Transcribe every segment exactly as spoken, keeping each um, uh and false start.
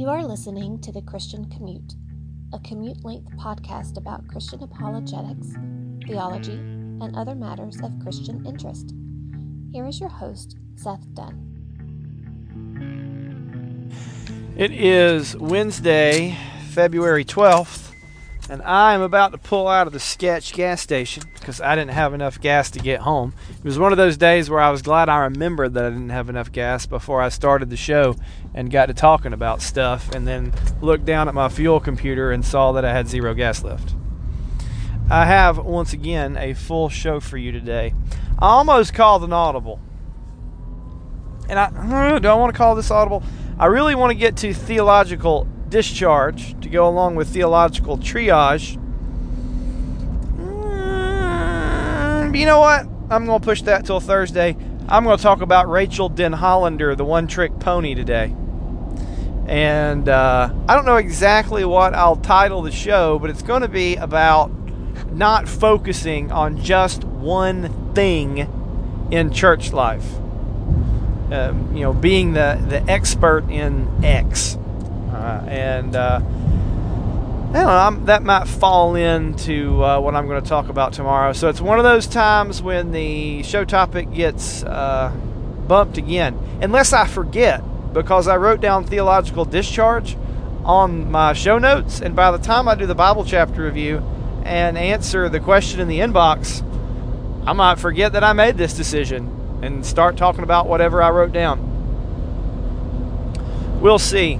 You are listening to The Christian Commute, a commute-length podcast about Christian apologetics, theology, and other matters of Christian interest. Here is your host, Seth Dunn. It is Wednesday, February twelfth, and I am about to pull out of the Sketch gas station because I didn't have enough gas to get home. It was one of those days where I was glad I remembered that I didn't have enough gas before I started the show and got to talking about stuff, and then looked down at my fuel computer and saw that I had zero gas left. I have, once again, a full show for you today. I almost called an audible. And I, do I want to call this audible? I really want to get to theological discharge to go along with theological triage. Mm, you know what? I'm going to push that till Thursday. I'm going to talk about Rachel Den Hollander, the one-trick pony, today. And uh, I don't know exactly what I'll title the show, but it's going to be about not focusing on just one thing in church life. Um, you know, being the, the expert in X. Uh, and uh, I don't know, I'm, that might fall into uh, what I'm going to talk about tomorrow. So it's one of those times when the show topic gets uh, bumped again. Unless I forget, because I wrote down theological discharge on my show notes, and by the time I do the Bible chapter review and answer the question in the inbox, I might forget that I made this decision and start talking about whatever I wrote down. We'll see.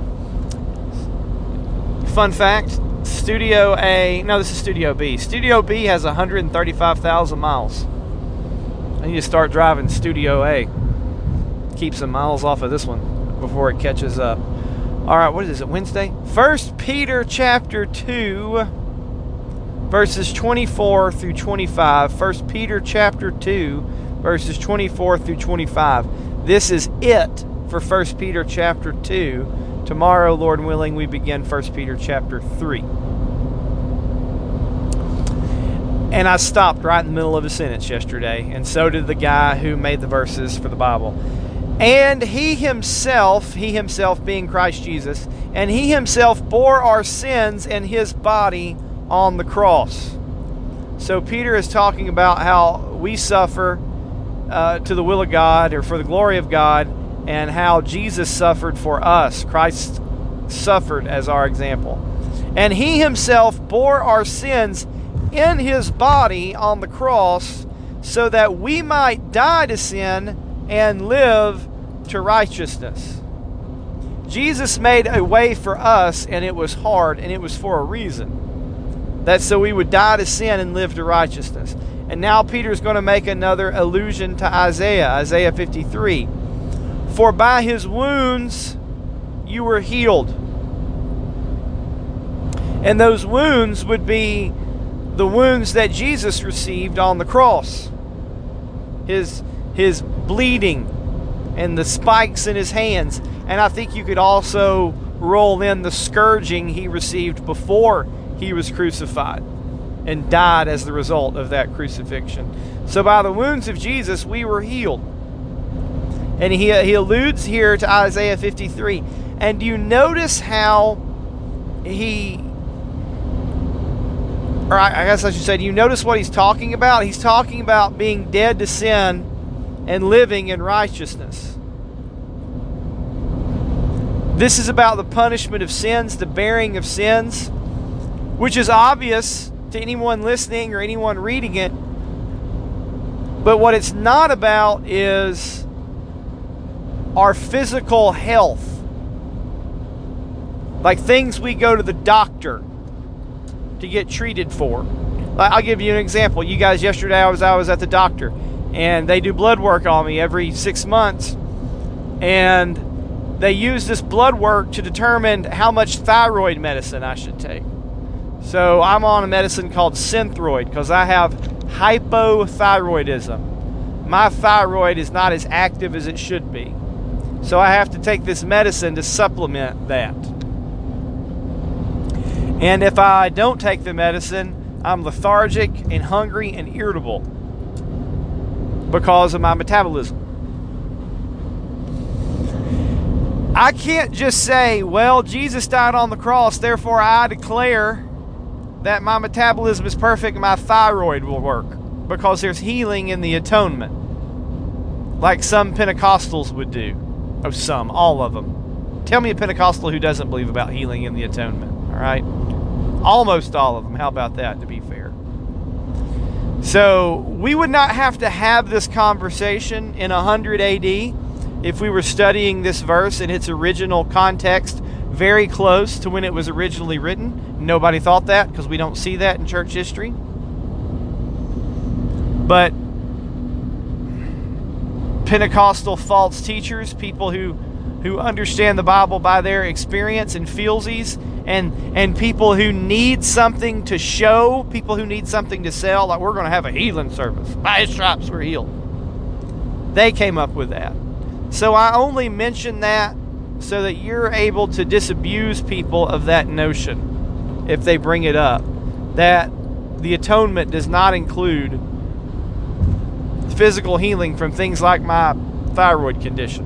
Fun fact, Studio A, no, this is Studio B. Studio B has one hundred thirty-five thousand miles. I need to start driving Studio A. Keep some miles off of this one before it catches up. All right, what is it, Wednesday? First Peter chapter two, verses twenty-four through twenty-five. First Peter chapter two, verses twenty-four through twenty-five. This is it for First Peter chapter two. Tomorrow, Lord willing, we begin First Peter chapter three. And I stopped right in the middle of a sentence yesterday, and so did the guy who made the verses for the Bible. And he himself, he himself being Christ Jesus, and he himself bore our sins in his body on the cross. So Peter is talking about how we suffer uh, to the will of God, or for the glory of God, and how Jesus suffered for us. Christ suffered as our example. And he himself bore our sins in his body on the cross so that we might die to sin and live to righteousness. Jesus made a way for us, and it was hard, and it was for a reason. That's so we would die to sin and live to righteousness. And now Peter's going to make another allusion to Isaiah, Isaiah fifty-three. For by his wounds you were healed. And those wounds would be the wounds that Jesus received on the cross. His, his bleeding and the spikes in his hands. And I think you could also roll in the scourging he received before he was crucified and died as the result of that crucifixion. So by the wounds of Jesus, we were healed. And he, he alludes here to Isaiah fifty-three. And do you notice how he, or I, I guess I should say, do you notice what he's talking about? He's talking about being dead to sin and living in righteousness. This is about the punishment of sins, the bearing of sins, which is obvious to anyone listening or anyone reading it. But what it's not about is our physical health, like things we go to the doctor to get treated for. I'll give you an example. You guys, yesterday I was I was at the doctor, and they do blood work on me every six months, and they use this blood work to determine how much thyroid medicine I should take. So I'm on a medicine called Synthroid because I have hypothyroidism. My thyroid is not as active as it should be. So I have to take this medicine to supplement that. And if I don't take the medicine, I'm lethargic and hungry and irritable because of my metabolism. I can't just say, well, Jesus died on the cross, therefore I declare that my metabolism is perfect and my thyroid will work, because there's healing in the atonement, like some Pentecostals would do. Oh, some, all of them. Tell me a Pentecostal who doesn't believe about healing in the atonement, all right? Almost all of them. How about that, to be fair? So we would not have to have this conversation in one hundred A D if we were studying this verse in its original context, very close to when it was originally written. Nobody thought that, because we don't see that in church history. But Pentecostal false teachers, people who, who understand the Bible by their experience and feelsies, and, and people who need something to show, people who need something to sell, like we're going to have a healing service. By His stripes we're healed. They came up with that. So I only mention that so that you're able to disabuse people of that notion if they bring it up, that the atonement does not include physical healing from things like my thyroid condition.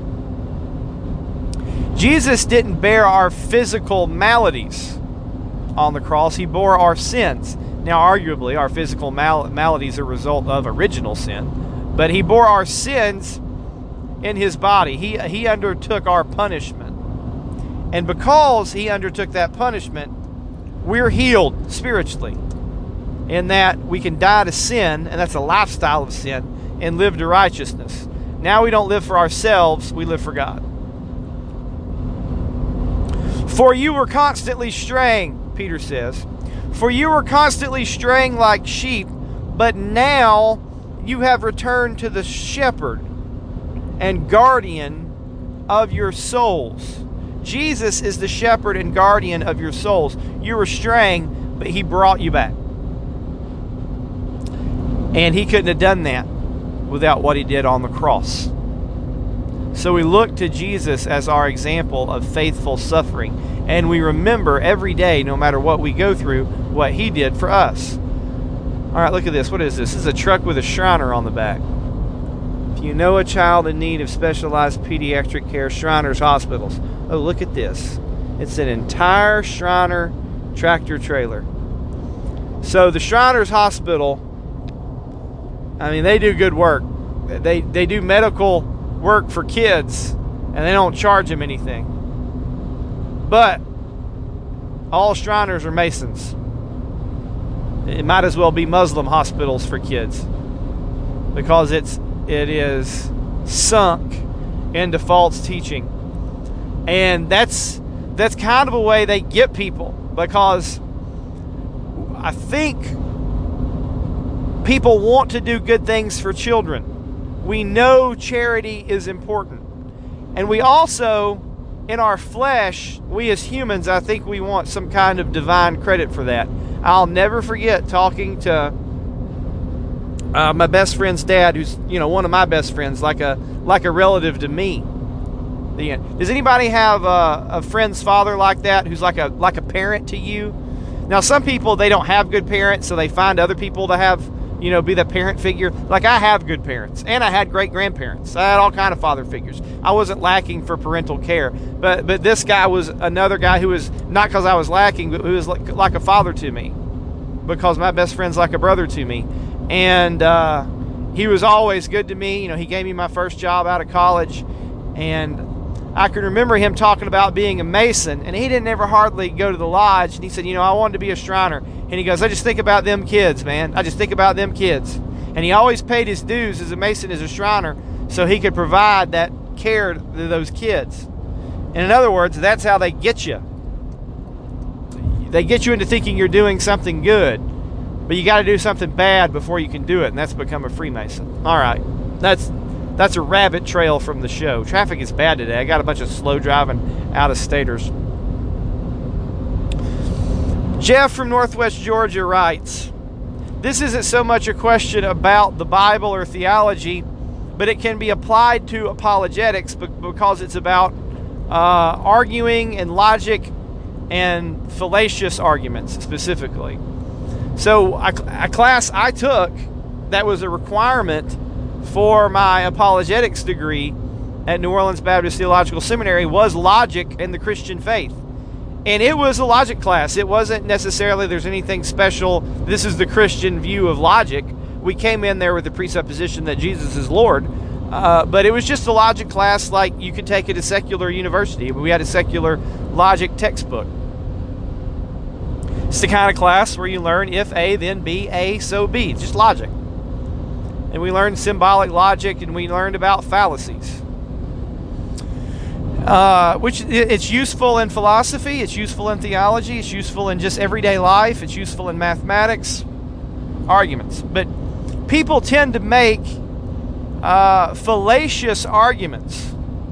Jesus didn't bear our physical maladies on the cross. He bore our sins. Now, arguably, our physical mal- maladies are a result of original sin, but He bore our sins in His body. He, he undertook our punishment. And because He undertook that punishment, we're healed spiritually, in that we can die to sin, and that's a lifestyle of sin, and live to righteousness. Now we don't live for ourselves, we live for God. For you were constantly straying, Peter says. For you were constantly straying like sheep, but now you have returned to the shepherd and guardian of your souls. Jesus is the shepherd and guardian of your souls. You were straying, but He brought you back. And He couldn't have done that without what He did on the cross. So we look to Jesus as our example of faithful suffering. And we remember every day, no matter what we go through, what He did for us. All right, look at this. What is this? This is a truck with a Shriner on the back. If you know a child in need of specialized pediatric care, Shriners Hospitals. Oh, look at this. It's an entire Shriner tractor trailer. So the Shriners Hospital, I mean, they do good work. They, they do medical work for kids, and they don't charge them anything. But all Shriners are Masons. It might as well be Muslim hospitals for kids, because it's it is sunk into false teaching. And that's that's kind of a way they get people, because I think people want to do good things for children. We know charity is important. And we also, in our flesh, we as humans, I think we want some kind of divine credit for that. I'll never forget talking to uh, my best friend's dad, who's, you know, one of my best friends, like a like a relative to me. The, does anybody have a, a friend's father like that, who's like a like a parent to you? Now, some people, they don't have good parents, so they find other people to have, you know, be the parent figure. Like, I have good parents, and I had great grandparents. I had all kind of father figures. I wasn't lacking for parental care, but but this guy was another guy who was, not because I was lacking, but who was like, like a father to me, because my best friend's like a brother to me. And uh, he was always good to me. You know, he gave me my first job out of college, and I can remember him talking about being a Mason, and he didn't ever hardly go to the lodge. And he said, you know, I wanted to be a Shriner. And he goes, I just think about them kids, man. I just think about them kids. And he always paid his dues as a Mason, as a Shriner, so he could provide that care to those kids. And in other words, that's how they get you. They get you into thinking you're doing something good, but you got to do something bad before you can do it, and that's become a Freemason. All right, that's that's a rabbit trail from the show. Traffic is bad today. I got a bunch of slow driving out-of-staters. Jeff from Northwest Georgia writes, this isn't so much a question about the Bible or theology, but it can be applied to apologetics because it's about uh, arguing and logic and fallacious arguments specifically. So a, a class I took that was a requirement for my apologetics degree at New Orleans Baptist Theological Seminary was logic and the Christian faith. And it was a logic class. It wasn't necessarily there's anything special. This is the Christian view of logic. We came in there with the presupposition that Jesus is Lord. Uh, but it was just a logic class like you could take at a secular university. We had a secular logic textbook. It's the kind of class where you learn if A, then B, A, so B. It's just logic. And we learned symbolic logic, and we learned about fallacies. Uh, which it's useful in philosophy, it's useful in theology, it's useful in just everyday life, it's useful in mathematics, arguments. But people tend to make uh, fallacious arguments.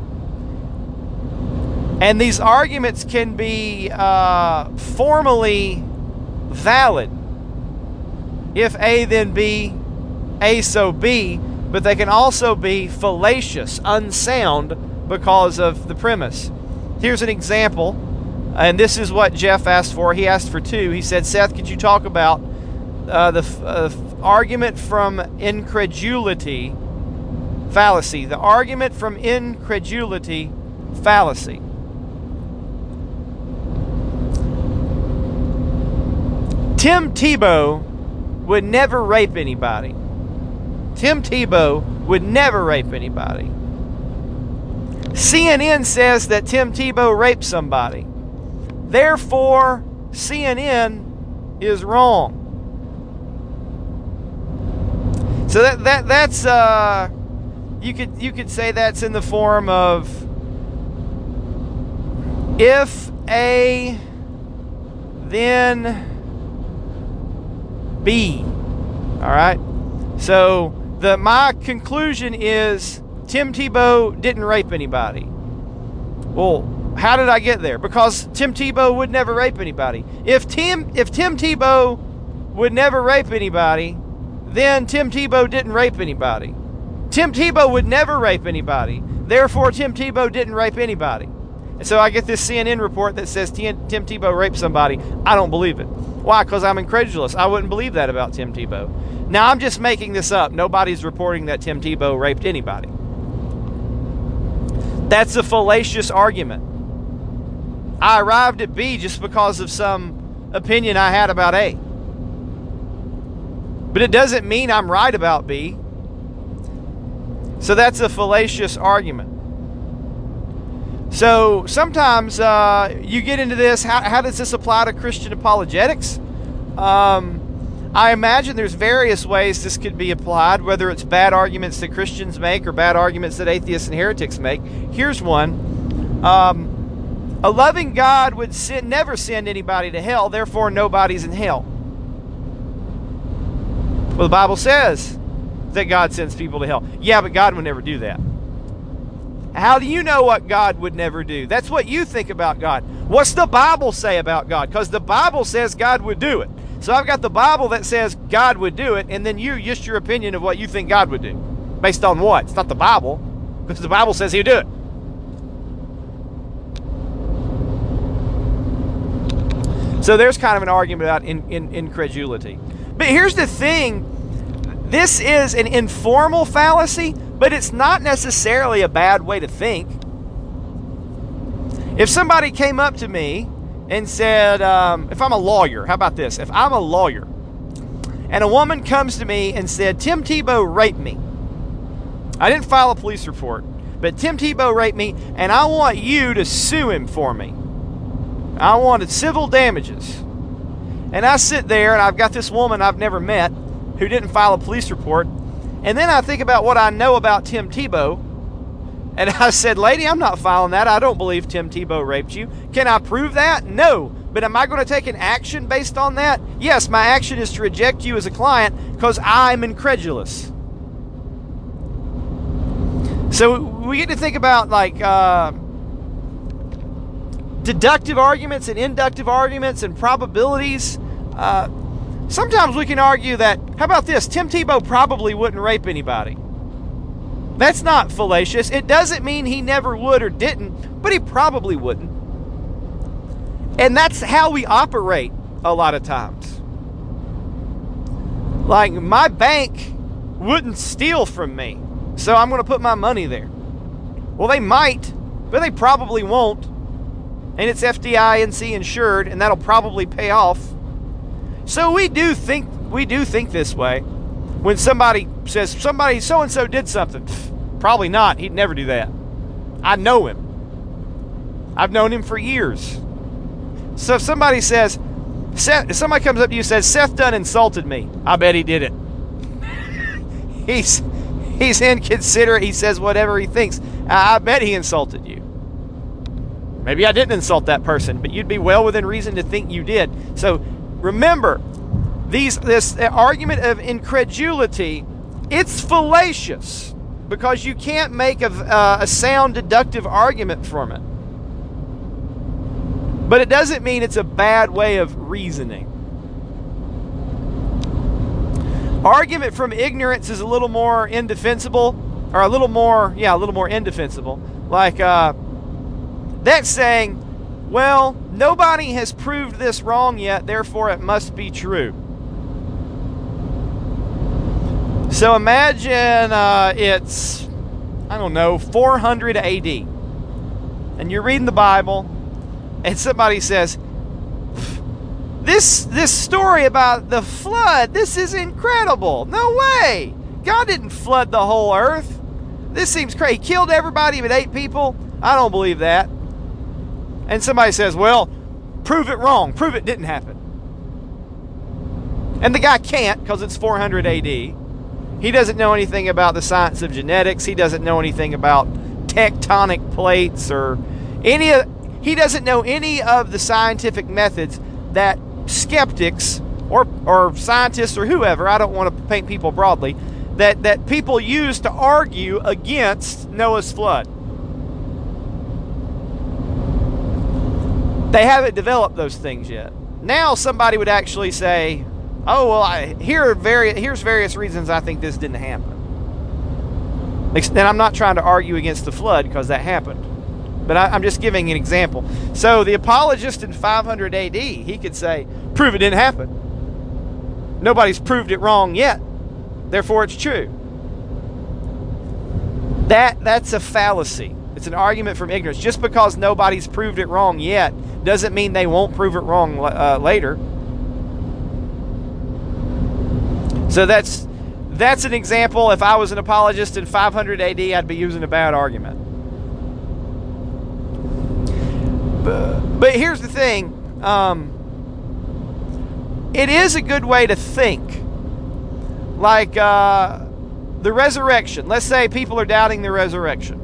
And these arguments can be uh, formally valid. If A, then B, A, so B, but they can also be fallacious, unsound, because of the premise. Here's an example, and this is what Jeff asked for. He asked for two. He said, Seth, could you talk about uh, the uh, argument from incredulity fallacy? The argument from incredulity fallacy. Tim Tebow would never rape anybody. Tim Tebow would never rape anybody. C N N says that Tim Tebow raped somebody. Therefore, C N N is wrong. So that that that's uh, you could you could say that's in the form of if A, then B. All right. So the my conclusion is Tim Tebow didn't rape anybody. Well, how did I get there? Because Tim Tebow would never rape anybody. If Tim if Tim Tebow would never rape anybody, then Tim Tebow didn't rape anybody. Tim Tebow would never rape anybody. Therefore, Tim Tebow didn't rape anybody. And so I get this C N N report that says Tim, Tim Tebow raped somebody. I don't believe it. Why? Because I'm incredulous. I wouldn't believe that about Tim Tebow. Now, I'm just making this up. Nobody's reporting that Tim Tebow raped anybody. That's a fallacious argument. I arrived at B just because of some opinion I had about A. But it doesn't mean I'm right about B. So that's a fallacious argument. So sometimes uh, you get into this, how, how does this apply to Christian apologetics? Um, I imagine there's various ways this could be applied, whether it's bad arguments that Christians make or bad arguments that atheists and heretics make. Here's one. Um, a loving God would send, never send anybody to hell, therefore nobody's in hell. Well, the Bible says that God sends people to hell. Yeah, but God would never do that. How do you know what God would never do? That's what you think about God. What's the Bible say about God? Because the Bible says God would do it. So I've got the Bible that says God would do it, and then you, just your opinion of what you think God would do. Based on what? It's not the Bible, because the Bible says He would do it. So there's kind of an argument about in, in, incredulity. But here's the thing. This is an informal fallacy, but it's not necessarily a bad way to think. If somebody came up to me and said, um, if I'm a lawyer, how about this? If I'm a lawyer and a woman comes to me and said, Tim Tebow raped me. I didn't file a police report, but Tim Tebow raped me, and I want you to sue him for me. I wanted civil damages. And I sit there, and I've got this woman I've never met who didn't file a police report. And then I think about what I know about Tim Tebow. And I said, lady, I'm not filing that. I don't believe Tim Tebow raped you. Can I prove that? No. But am I going to take an action based on that? Yes, my action is to reject you as a client because I'm incredulous. So we get to think about like uh, deductive arguments and inductive arguments and probabilities. Uh, sometimes we can argue that, how about this? Tim Tebow probably wouldn't rape anybody. That's not fallacious. It doesn't mean he never would or didn't, but he probably wouldn't. And that's how we operate a lot of times. Like, my bank wouldn't steal from me, so I'm going to put my money there. Well, they might, but they probably won't. And it's F D I C insured, and that'll probably pay off. So we do think we do think this way. When somebody says, somebody so-and-so did something, pff, probably not. He'd never do that. I know him. I've known him for years. So if somebody says, Seth, if somebody comes up to you and says, Seth Dunn insulted me, I bet he did it. he's he's inconsiderate. He says whatever he thinks. I, I bet he insulted you. Maybe I didn't insult that person, but you'd be well within reason to think you did. So remember, these this argument of incredulity, it's fallacious because you can't make a, uh, a sound deductive argument from it. But it doesn't mean it's a bad way of reasoning. Argument from ignorance is a little more indefensible, or a little more, yeah, a little more indefensible. Like, uh, that's saying, well, nobody has proved this wrong yet, therefore it must be true. So imagine uh, it's, I don't know, four hundred A D, and you're reading the Bible, and somebody says, this this story about the flood, this is incredible. No way. God didn't flood the whole earth. This seems crazy. He killed everybody but eight people. I don't believe that. And somebody says, well, prove it wrong. Prove it didn't happen. And the guy can't because it's four hundred A D. He doesn't know anything about the science of genetics. He doesn't know anything about tectonic plates or any of, he doesn't know any of the scientific methods that skeptics or or scientists or whoever, I don't want to paint people broadly, that, that people use to argue against Noah's flood. They haven't developed those things yet. Now somebody would actually say, oh, well, I, here are vari- here's various reasons I think this didn't happen. And I'm not trying to argue against the flood because that happened. But I, I'm just giving an example. So the apologist in five hundred A D, he could say, prove it didn't happen. Nobody's proved it wrong yet. Therefore, it's true. That That's a fallacy. It's an argument from ignorance. Just because nobody's proved it wrong yet doesn't mean they won't prove it wrong uh, later. So that's that's an example. If I was an apologist in five hundred A D, I'd be using a bad argument. But, but here's the thing. Um, it is a good way to think. Like uh, the resurrection. Let's say people are doubting the resurrection.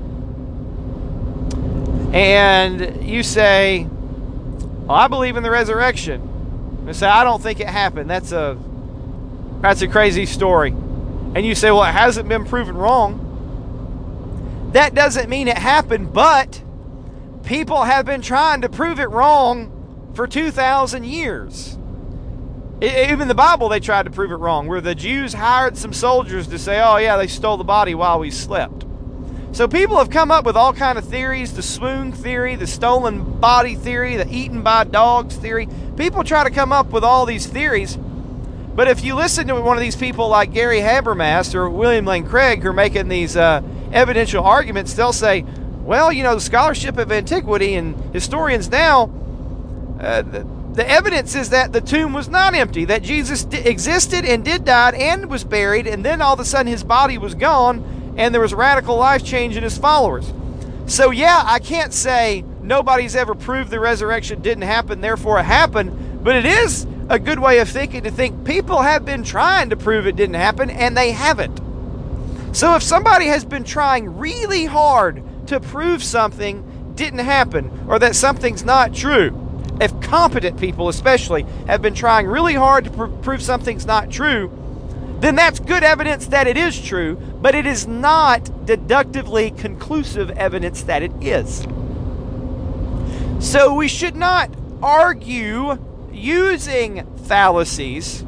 And you say, well, I believe in the resurrection. They say, I don't think it happened. That's a That's a crazy story. And you say, well, it hasn't been proven wrong. That doesn't mean it happened, but people have been trying to prove it wrong for two thousand years. It, even the Bible, they tried to prove it wrong, where the Jews hired some soldiers to say, oh yeah, they stole the body while we slept. So people have come up with all kind of theories, the swoon theory, the stolen body theory, the eaten by dogs theory. People try to come up with all these theories. But if you listen to one of these people like Gary Habermas or William Lane Craig who are making these uh, evidential arguments, they'll say, well, you know, the scholarship of antiquity and historians now, uh, the, the evidence is that the tomb was not empty, that Jesus d- existed and did die and was buried, and then all of a sudden his body was gone and there was radical life change in his followers. So yeah, I can't say nobody's ever proved the resurrection didn't happen, therefore it happened, but it is a good way of thinking to think people have been trying to prove it didn't happen and they haven't. So if somebody has been trying really hard to prove something didn't happen or that something's not true, if competent people especially have been trying really hard to pr- prove something's not true, then that's good evidence that it is true, but it is not deductively conclusive evidence that it is. So we should not argue using fallacies,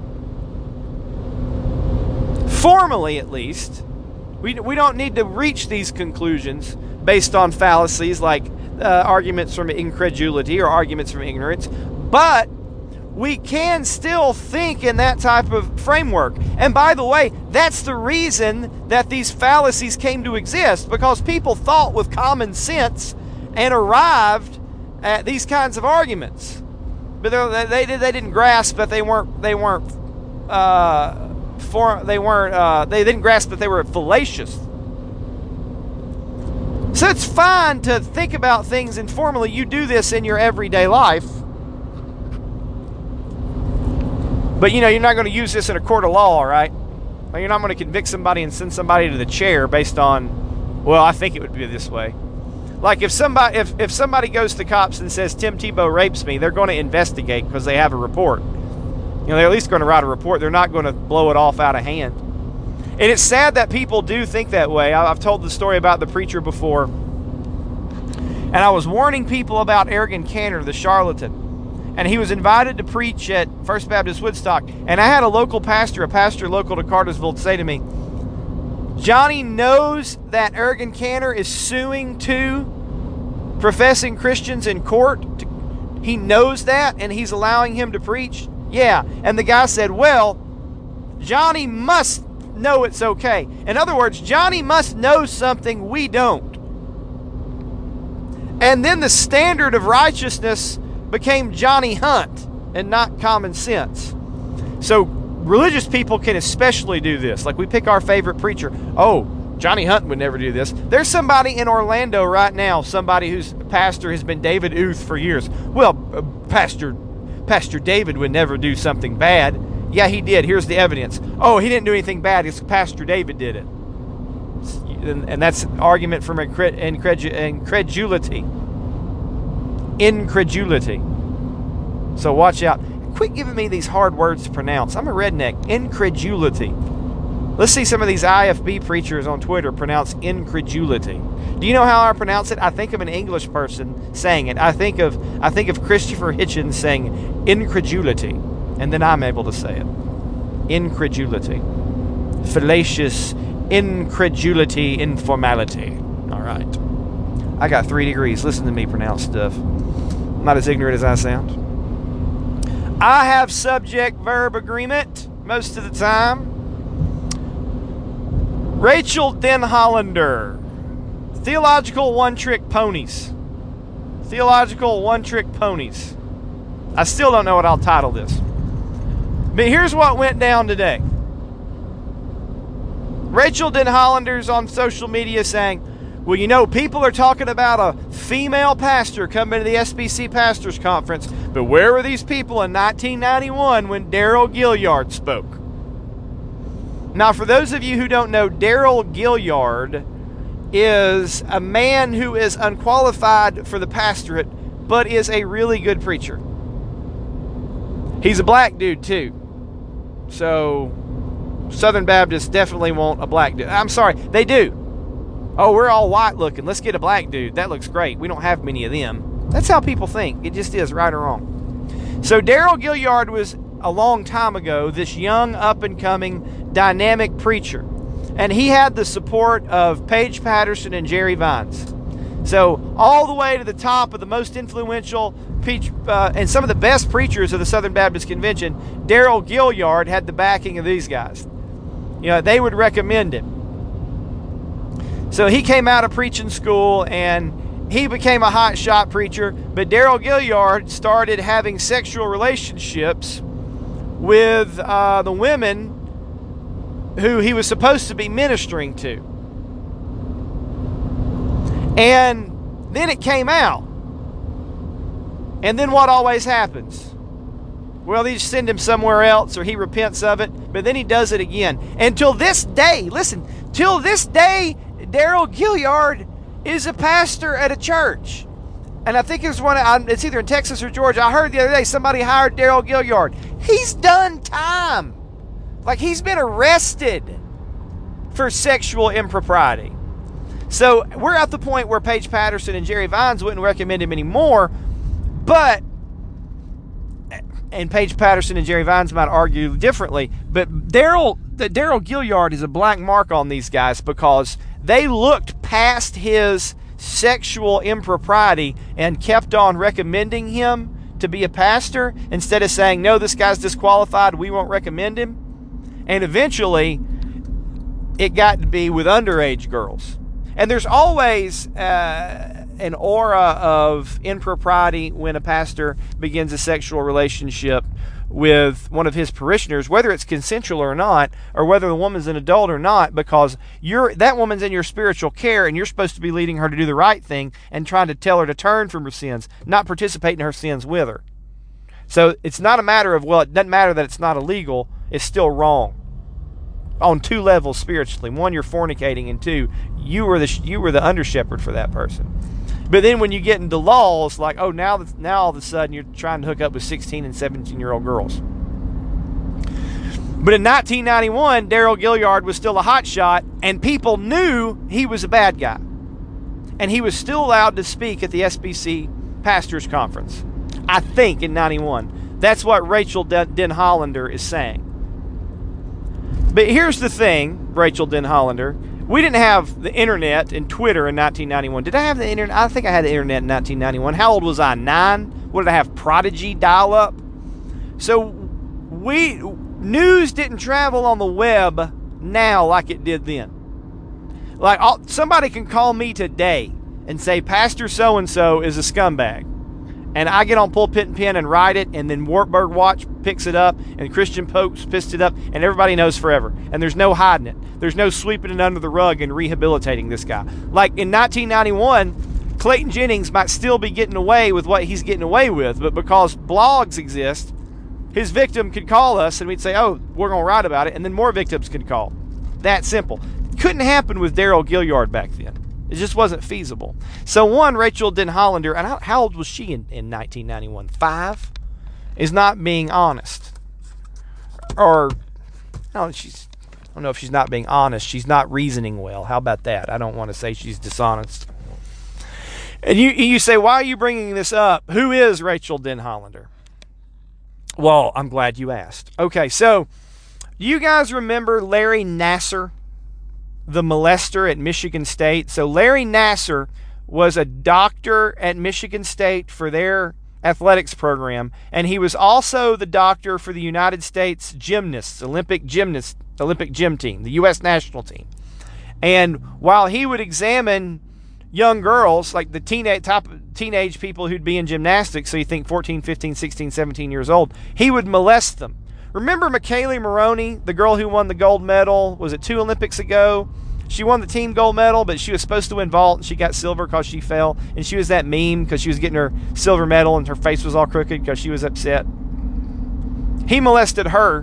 formally at least. We, we don't need to reach these conclusions based on fallacies like uh, arguments from incredulity or arguments from ignorance, but we can still think in that type of framework. And by the way, that's the reason that these fallacies came to exist, because people thought with common sense and arrived at these kinds of arguments. But they they, they didn't grasp that they weren't they weren't uh, for they weren't uh, they didn't grasp that they were fallacious. So it's fine to think about things informally. You do this in your everyday life. But, you know, you're not going to use this in a court of law, right? You're not going to convict somebody and send somebody to the chair based on, well, I think it would be this way. Like if somebody if, if somebody goes to the cops and says, Tim Tebow rapes me, they're going to investigate because they have a report. You know, they're at least going to write a report. They're not going to blow it off out of hand. And it's sad that people do think that way. I've told the story about the preacher before. And I was warning people about Ergen Cantor, the charlatan. And he was invited to preach at First Baptist Woodstock. And I had a local pastor, a pastor local to Cartersville, say to me, Johnny knows that Ergen Cantor is suing two professing Christians in court. He knows that, and he's allowing him to preach. Yeah. And the guy said, well, Johnny must know it's okay. In other words, Johnny must know something we don't. And then the standard of righteousness became Johnny Hunt and not common sense. So religious people can especially do this. Like we pick our favorite preacher. Oh, Johnny Hunt would never do this. There's somebody in Orlando right now, somebody whose pastor has been David Uth for years. Well, uh, Pastor Pastor David would never do something bad. Yeah, he did. Here's the evidence. Oh, he didn't do anything bad. It's Pastor David did it. And, and that's an argument from incredu- incredulity. Incredulity. So watch out. Quit giving me these hard words to pronounce. I'm a redneck. Incredulity. Let's see some of these I F B preachers on Twitter pronounce incredulity. Do you know how I pronounce it? I think of an English person saying it. I think of I think of Christopher Hitchens saying incredulity, and then I'm able to say it. Incredulity. Fallacious incredulity, informality. All right. I got three degrees. Listen to me pronounce stuff. I'm not as ignorant as I sound. I have subject-verb agreement most of the time. Rachel Denhollander. Theological one-trick ponies. Theological one-trick ponies. I still don't know what I'll title this. But here's what went down today. Rachel Denhollander's on social media saying, well, you know, people are talking about a female pastor coming to the S B C Pastors Conference, but where were these people in nineteen ninety-one when Daryl Gilliard spoke? Now, for those of you who don't know, Daryl Gilliard is a man who is unqualified for the pastorate, but is a really good preacher. He's a black dude, too. So Southern Baptists definitely want a black dude. I'm sorry, they do. Oh, we're all white looking. Let's get a black dude. That looks great. We don't have many of them. That's how people think. It just is, right or wrong. So Daryl Gilliard was, a long time ago, this young, up-and-coming, dynamic preacher. And he had the support of Paige Patterson and Jerry Vines. So all the way to the top of the most influential uh, and some of the best preachers of the Southern Baptist Convention, Daryl Gilliard had the backing of these guys. You know, they would recommend him. So he came out of preaching school and he became a hotshot preacher. But Daryl Gilliard started having sexual relationships with uh, the women who he was supposed to be ministering to. And then it came out. And then what always happens? Well, they just send him somewhere else or he repents of it, but then he does it again. And till this day, listen, till this day, Daryl Gilliard is a pastor at a church. And I think it's one. It's either in Texas or Georgia. I heard the other day somebody hired Daryl Gilliard. He's done time. Like he's been arrested for sexual impropriety. So we're at the point where Paige Patterson and Jerry Vines wouldn't recommend him anymore. But, and Paige Patterson and Jerry Vines might argue differently, but Daryl, Daryl Gilliard is a black mark on these guys because they looked past his sexual impropriety and kept on recommending him to be a pastor instead of saying, no, this guy's disqualified, we won't recommend him. And eventually, it got to be with underage girls. And there's always uh, an aura of impropriety when a pastor begins a sexual relationship with one of his parishioners, whether it's consensual or not, or whether the woman's an adult or not, because you're that woman's in your spiritual care, and you're supposed to be leading her to do the right thing and trying to tell her to turn from her sins, not participate in her sins with her. So it's not a matter of, well, it doesn't matter that it's not illegal, it's still wrong. On two levels spiritually. One, you're fornicating, and two, you were the you were the under shepherd for that person. But then when you get into laws, like, oh, now now all of a sudden you're trying to hook up with sixteen and seventeen-year-old girls. But in nineteen ninety-one, Darrell Gilliard was still a hotshot, and people knew he was a bad guy. And he was still allowed to speak at the S B C Pastors Conference, I think, in ninety-one. That's what Rachel Den Hollander is saying. But here's the thing, Rachel Den Hollander. We didn't have the internet and Twitter in nineteen ninety-one. Did I have the internet? I think I had the internet in nineteen ninety-one. How old was I? Nine? What did I have? Prodigy dial-up? So we news didn't travel on the web now like it did then. Like I'll, somebody can call me today and say Pastor so-and-so is a scumbag. And I get on Pulpit and Pen and write it, and then Wartburg Watch picks it up, and Christian Post picks it up, and everybody knows forever. And there's no hiding it. There's no sweeping it under the rug and rehabilitating this guy. Like in nineteen ninety-one, Clayton Jennings might still be getting away with what he's getting away with, but because blogs exist, his victim could call us, and we'd say, oh, we're going to write about it, and then more victims could call. That simple. Couldn't happen with Darrell Gilliard back then. It just wasn't feasible. So one, Rachel Den Hollander, and how, how old was she in, in nineteen ninety-one? Five? Is not being honest. Or, no, she's, I don't know if she's not being honest. She's not reasoning well. How about that? I don't want to say she's dishonest. And you, you say, why are you bringing this up? Who is Rachel Den Hollander? Well, I'm glad you asked. Okay, so you guys remember Larry Nassar, the molester at Michigan State? So Larry Nassar was a doctor at Michigan State for their athletics program, and he was also the doctor for the United States gymnasts, Olympic gymnasts, Olympic gym team, the U S national team. And while he would examine young girls, like the teenage top teenage people who'd be in gymnastics, so you think fourteen, fifteen, sixteen, seventeen years old, he would molest them. Remember McKaylee Maroney, the girl who won the gold medal, was it two Olympics ago? She won the team gold medal, but she was supposed to win vault, and she got silver because she fell. And she was that meme because she was getting her silver medal, and her face was all crooked because she was upset. He molested her.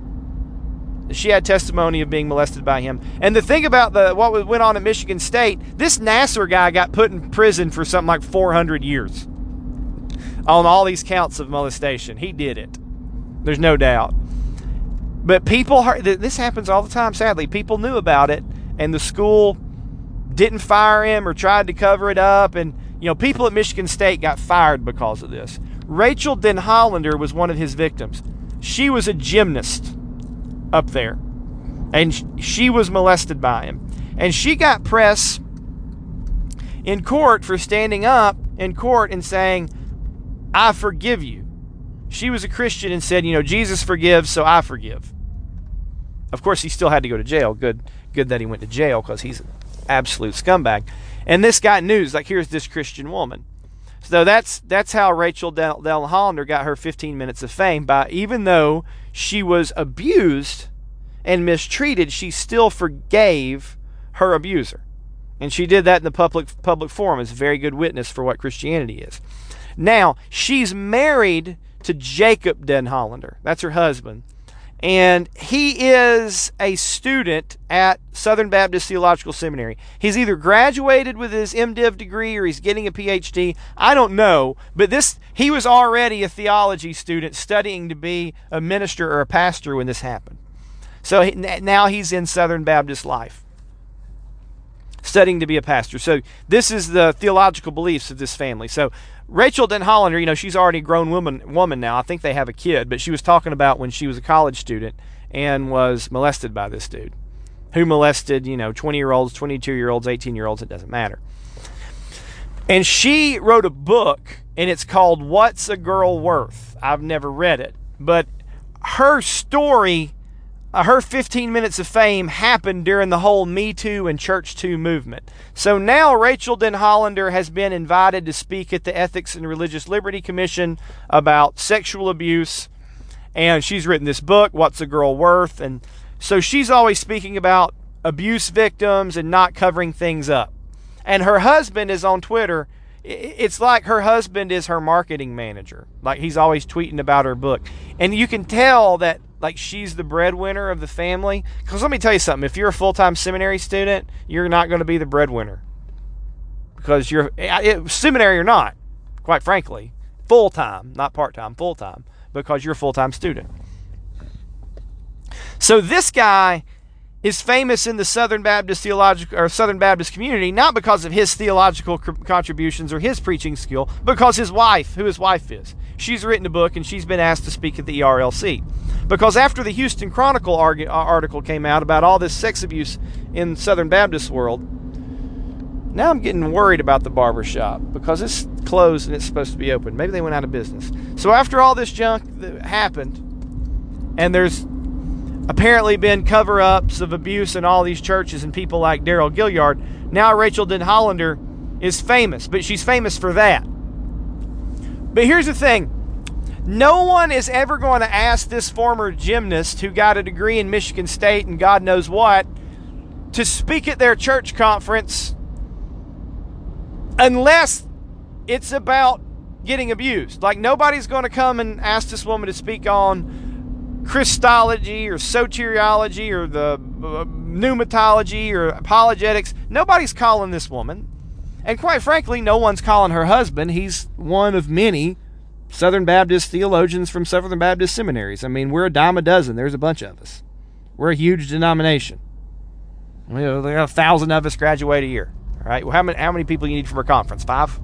She had testimony of being molested by him. And the thing about the what went on at Michigan State, this Nassar guy got put in prison for something like four hundred years on all these counts of molestation. He did it. There's no doubt. But people, this happens all the time, sadly. People knew about it, and the school didn't fire him or tried to cover it up. And, you know, people at Michigan State got fired because of this. Rachel Den Hollander was one of his victims. She was a gymnast up there, and she was molested by him. And she got press in court for standing up in court and saying, I forgive you. She was a Christian and said, you know, Jesus forgives, so I forgive. Of course, he still had to go to jail. Good good that he went to jail, because he's an absolute scumbag. And this got news, like, here's this Christian woman. So that's that's how Rachel Den Hollander got her fifteen minutes of fame. By even though she was abused and mistreated, she still forgave her abuser. And she did that in the public public forum as a very good witness for what Christianity is. Now, she's married to Jacob Den Hollander. That's her husband. And he is a student at Southern Baptist Theological Seminary. He's either graduated with his MDiv degree or he's getting a P H D. I don't know. But this he was already a theology student studying to be a minister or a pastor when this happened. So he, now he's in Southern Baptist life, studying to be a pastor. So this is the theological beliefs of this family. So Rachel Den Hollander, you know, she's already a grown woman woman now. I think they have a kid, but she was talking about when she was a college student and was molested by this dude who molested, you know, twenty-year-olds, twenty-two-year-olds, eighteen-year-olds, it doesn't matter. And she wrote a book, and it's called What's a Girl Worth? I've never read it, but her story, uh, her fifteen minutes of fame happened during the whole Me Too and Church Too movement. So now Rachel Denhollander has been invited to speak at the Ethics and Religious Liberty Commission about sexual abuse, and she's written this book, What's a Girl Worth? And so she's always speaking about abuse victims and not covering things up. And her husband is on Twitter. It's like her husband is her marketing manager. Like, he's always tweeting about her book. And you can tell that, like, she's the breadwinner of the family. Because let me tell you something. If you're a full-time seminary student, you're not going to be the breadwinner. Because you're, it, seminary or not, quite frankly, full-time, not part-time, full-time, because you're a full-time student. So this guy is famous in the Southern Baptist theological or Southern Baptist community, not because of his theological contributions or his preaching skill, because his wife, who his wife is, she's written a book and she's been asked to speak at the E R L C. Because after the Houston Chronicle article came out about all this sex abuse in Southern Baptist world, now I'm getting worried about the barbershop because it's closed and it's supposed to be open. Maybe they went out of business. So after all this junk that happened, and there's apparently been cover-ups of abuse in all these churches and people like Daryl Gilliard, now Rachel Denhollander is famous, but she's famous for that. But here's the thing. No one is ever going to ask this former gymnast who got a degree in Michigan State and God knows what to speak at their church conference unless it's about getting abused. Like, nobody's going to come and ask this woman to speak on Christology or soteriology or the uh, pneumatology or apologetics. Nobody's calling this woman. And quite frankly, no one's calling her husband. He's one of many Southern Baptist theologians from Southern Baptist seminaries. I mean, we're a dime a dozen. There's a bunch of us. We're a huge denomination. You know, there are a thousand of us graduate a year. All right. Well, how many, how many people you need for a conference? Five?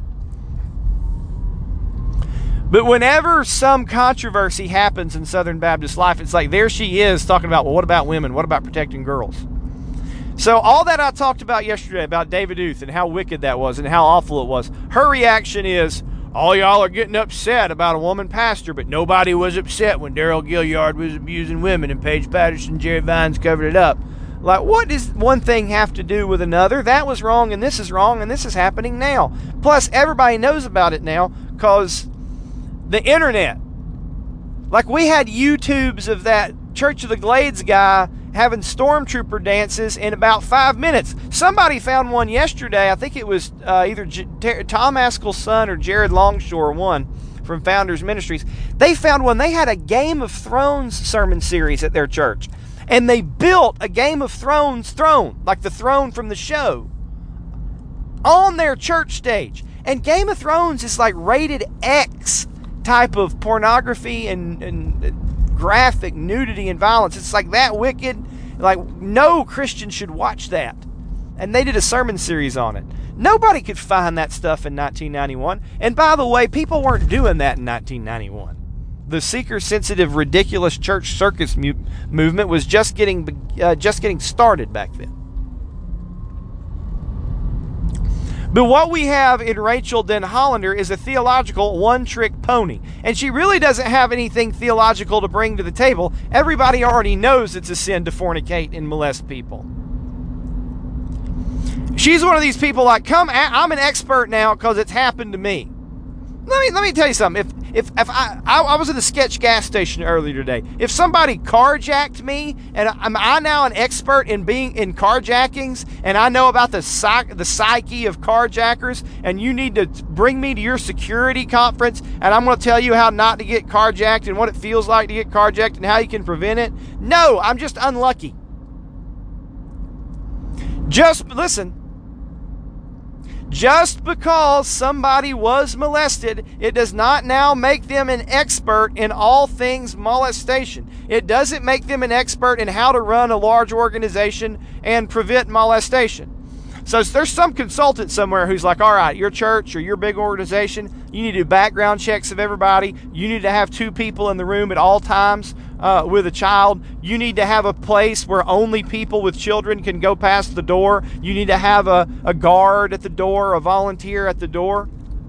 But whenever some controversy happens in Southern Baptist life, it's like there she is talking about, well, what about women? What about protecting girls? So all that I talked about yesterday about David Uth and how wicked that was and how awful it was, her reaction is, all y'all are getting upset about a woman pastor, but nobody was upset when Daryl Gilliard was abusing women and Paige Patterson and Jerry Vines covered it up. Like, what does one thing have to do with another? That was wrong and this is wrong and this is happening now. Plus, everybody knows about it now because the internet. Like, we had YouTubes of that Church of the Glades guy having stormtrooper dances in about five minutes. Somebody found one yesterday. I think it was uh, either J- T- Tom Askell's son or Jared Longshore, one from Founders Ministries. They found one. They had a Game of Thrones sermon series at their church. And they built a Game of Thrones throne, like the throne from the show, on their church stage. And Game of Thrones is like rated X type of pornography and, and graphic nudity and violence. It's like that wicked. Like, no Christian should watch that. And they did a sermon series on it. Nobody could find that stuff in nineteen ninety-one. And by the way, people weren't doing that in nineteen ninety-one. The seeker-sensitive, ridiculous church circus mu- movement was just getting uh, just getting started back then. But what we have in Rachel Denhollander is a theological one-trick pony. And she really doesn't have anything theological to bring to the table. Everybody already knows it's a sin to fornicate and molest people. She's one of these people like, come, I'm an expert now because it's happened to me. Let me let me tell you something. If if if I I, I was at a sketch gas station earlier today. If somebody carjacked me, and am I now an expert in being in carjackings, and I know about the psych, the psyche of carjackers, and you need to bring me to your security conference, and I'm going to tell you how not to get carjacked and what it feels like to get carjacked and how you can prevent it? No, I'm just unlucky. Just listen. Just because somebody was molested, it does not now make them an expert in all things molestation. It doesn't make them an expert in how to run a large organization and prevent molestation. So there's some consultant somewhere who's like, all right, your church or your big organization, you need to do background checks of everybody. You need to have two people in the room at all times uh, uh, with a child, you need to have a place where only people with children can go past the door. You need to have a, a guard at the door, a volunteer at the door.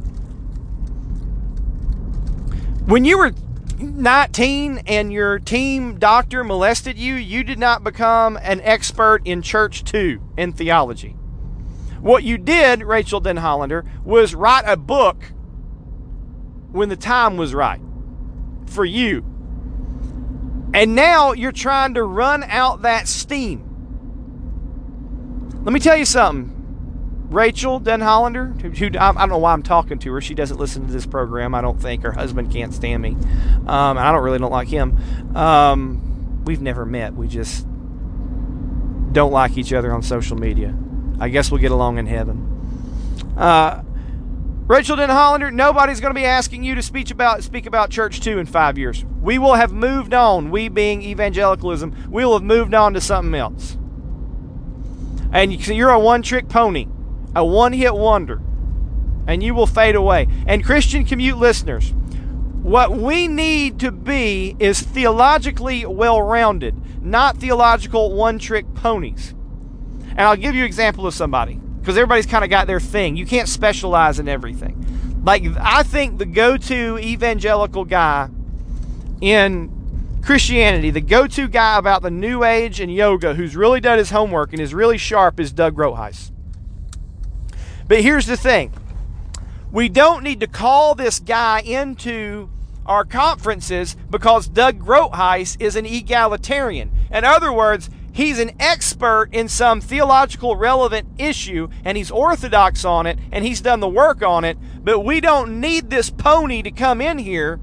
When you were nineteen and your team doctor molested you, you did not become an expert in church two, in theology. What you did, Rachel Denhollander, was write a book when the time was right for you. And now you're trying to run out that steam. Let me tell you something. Rachel Denhollander, who, who I don't know why I'm talking to her. She doesn't listen to this program, I don't think. Her husband can't stand me. Um, and I don't really don't like him. Um, we've never met. We just don't like each other on social media. I guess we'll get along in heaven. Uh, Rachel Denhollander, nobody's going to be asking you to speak about speak about Church two in five years. We will have moved on, we being evangelicalism, we will have moved on to something else. And you're a one-trick pony, a one-hit wonder, and you will fade away. And Christian Commute listeners, what we need to be is theologically well-rounded, not theological one-trick ponies. And I'll give you an example of somebody, because everybody's kind of got their thing. You can't specialize in everything. Like, I think the go-to evangelical guy in Christianity, the go-to guy about the New Age and yoga, who's really done his homework and is really sharp, is Doug Rotheis. But here's the thing. We don't need to call this guy into our conferences because Doug Rotheis is an egalitarian. In other words, he's an expert in some theological relevant issue, and he's orthodox on it, and he's done the work on it, but we don't need this pony to come in here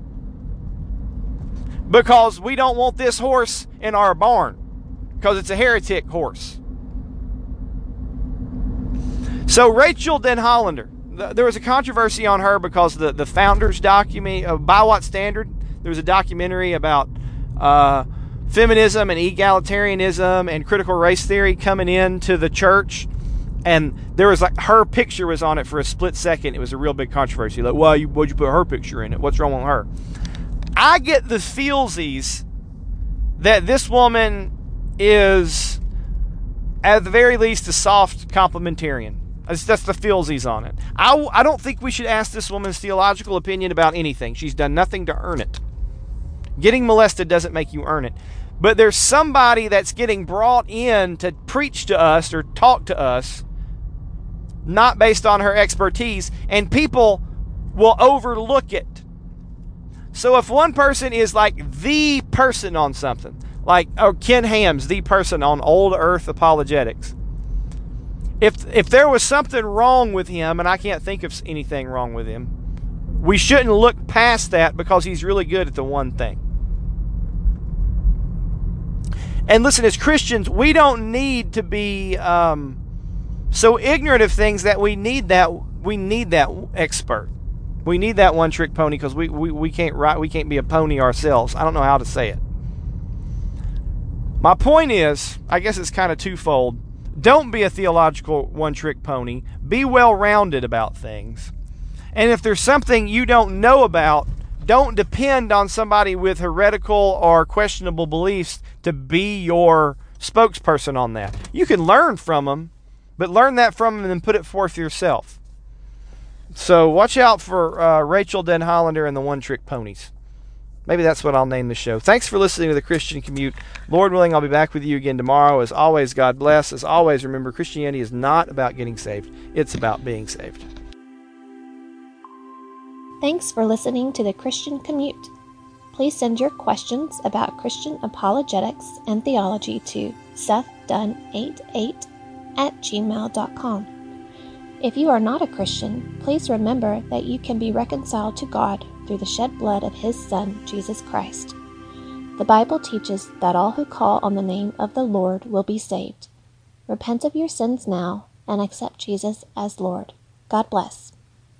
because we don't want this horse in our barn, because it's a heretic horse. So Rachel Denhollander, there was a controversy on her because the, the Founders document, uh, By What Standard, there was a documentary about uh, feminism and egalitarianism and critical race theory coming into the church, and there was like her picture was on it for a split second. It was a real big controversy. Like, why you, would you put her picture in it? What's wrong with her? I get the feelsies that this woman is, at the very least, a soft complementarian. That's, that's the feelsies on it. I, I don't think we should ask this woman's theological opinion about anything. She's done nothing to earn it. Getting molested doesn't make you earn it. But there's somebody that's getting brought in to preach to us or talk to us, not based on her expertise, and people will overlook it. So if one person is like the person on something, like oh, Ken Ham's the person on Old Earth apologetics, if if there was something wrong with him, and I can't think of anything wrong with him, we shouldn't look past that because he's really good at the one thing. And listen, as Christians, we don't need to be um, so ignorant of things that we need that we need that expert. We need that one-trick pony because we, we, we can't write, we can't be a pony ourselves. I don't know how to say it. My point is, I guess it's kind of twofold. Don't be a theological one-trick pony. Be well-rounded about things. And if there's something you don't know about, don't depend on somebody with heretical or questionable beliefs to be your spokesperson on that. You can learn from them, but learn that from them and then put it forth yourself. So watch out for uh, Rachel Denhollander and the one-trick ponies. Maybe that's what I'll name the show. Thanks for listening to the Christian Commute. Lord willing, I'll be back with you again tomorrow. As always, God bless. As always, remember, Christianity is not about getting saved. It's about being saved. Thanks for listening to the Christian Commute. Please send your questions about Christian apologetics and theology to seth dunn eighty-eight at gmail dot com. If you are not a Christian, please remember that you can be reconciled to God through the shed blood of His Son, Jesus Christ. The Bible teaches that all who call on the name of the Lord will be saved. Repent of your sins now and accept Jesus as Lord. God bless.